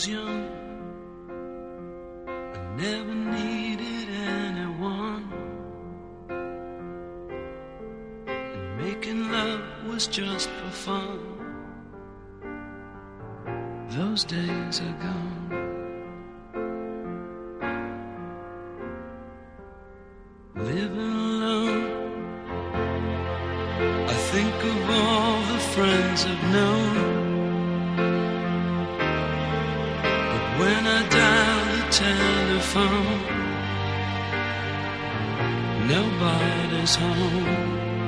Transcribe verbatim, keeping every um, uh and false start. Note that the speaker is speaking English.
was young, I never needed anyone, and making love was just for fun. Those days are gone. Living alone, I think of all the friends I've known, but when I dial the telephone, nobody's home.